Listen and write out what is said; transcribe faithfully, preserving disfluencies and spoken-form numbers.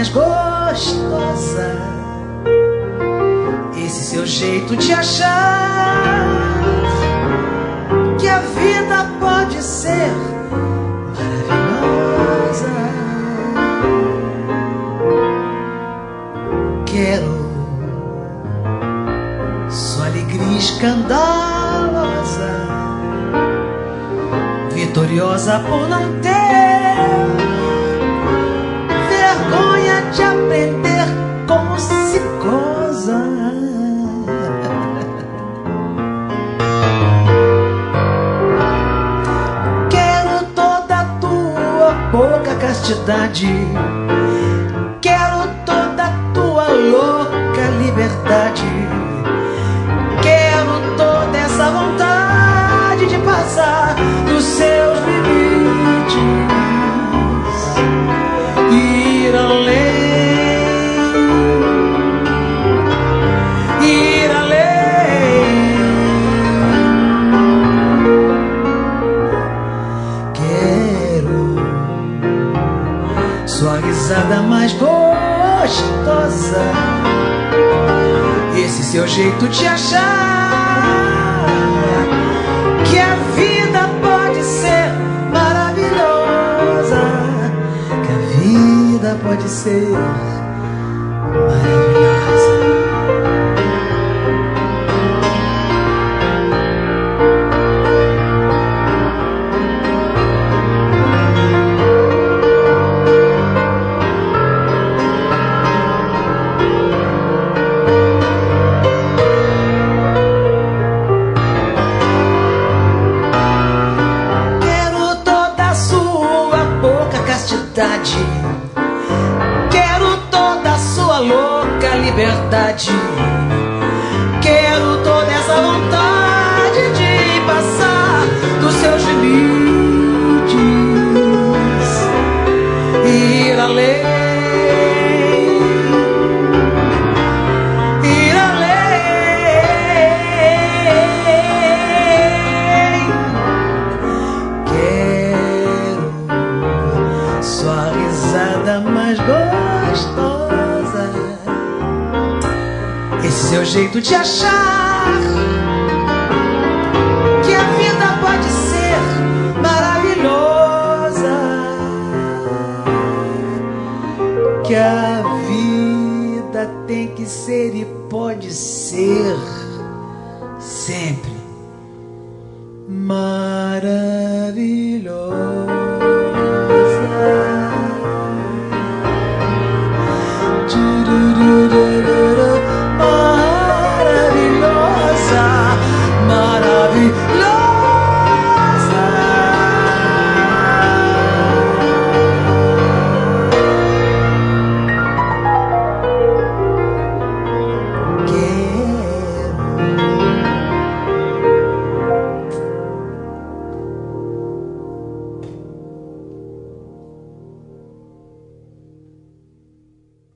mais gostosa, esse seu jeito de achar que a vida pode ser maravilhosa. Quero sua alegria escandalosa, vitoriosa por não ter vergonha de aprender como se goza. Quero toda a tua pouca castidade, quero toda a tua louca liberdade, quero toda essa vontade de passar dos seus limites, ir além, ir além. Quero sua risada mais gostosa, esse seu jeito de achar que a vida pode ser maravilhosa, que a vida pode ser maravilhosa. Quero toda a sua louca liberdade, quero toda essa vontade de passar dos seus limites, ir além, ir além. Quero sua risada mais gostosa, esse seu jeito de achar que a vida pode ser maravilhosa, que a vida tem que ser e pode ser sempre maravilhosa.